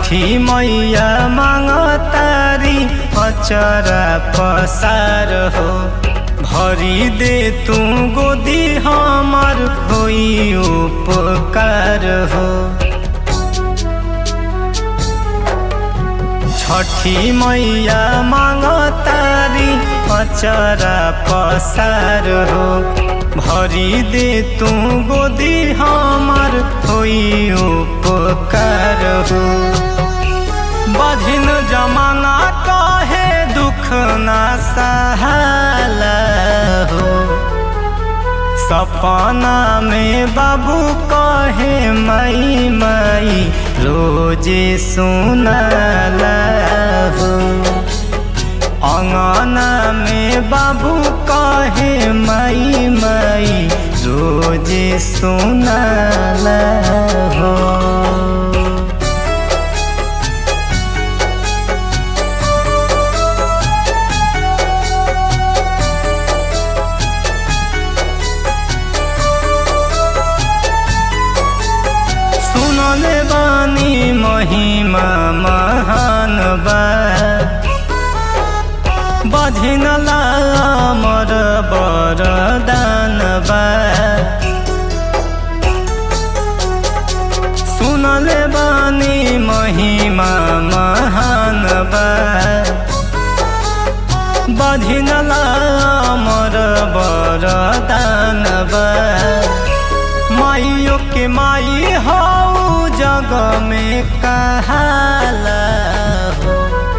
छठी मैया मांगतारी अचरा पसार हो। भरी दे तू गोदी हमर होई उपकार हो। छठी मैया मांगतारी अचरा पसार हो। भरी दे तू गोदी हमर होई उपकार हो। बधिन जमाना कहे दुख ना सहाला हो। सपना में बाबू कहे माई माई रोजे सुनाला हो। अंगना में बाबू कहे माई माई रोजे सुनाला हो। सुनले बानी महिमा महान बा। बधिनला अमर वरदान बा। सुनले बानी महिमा महान बा। बधिनला अमर वरदान बा। माइयों के माई हो जग में कहाला हो।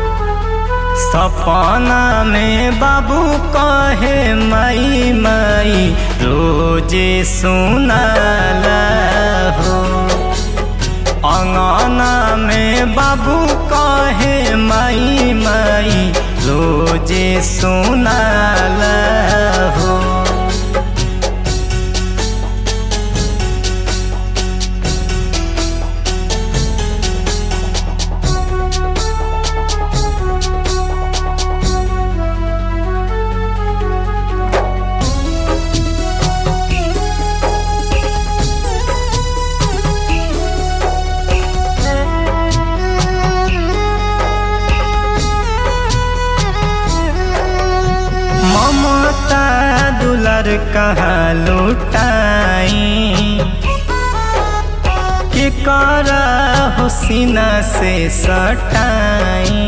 सपना में बाबू कहे माई माई रोजे सुनाला हो। अंगना में बाबू कहे माई माई रोजे सुनाला हो। ममता दुलार कहाँ लुटाई के करा हो सीना से सटाई।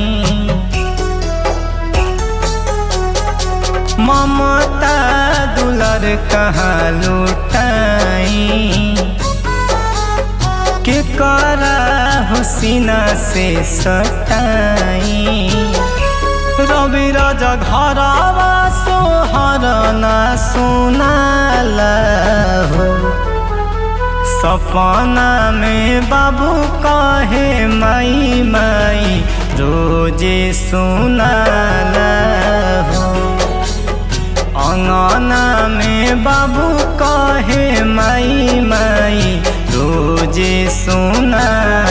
ममता दुलार कहाँ लुटाई के करा हो सीना से सटाई। रवि राजा घरवा सोहर ना सुनाला हो। सपना में बाबू कहे माई माई रोजे सुनाला हो। अंगना में बाबू कहे माई माई रोजे सुनाला।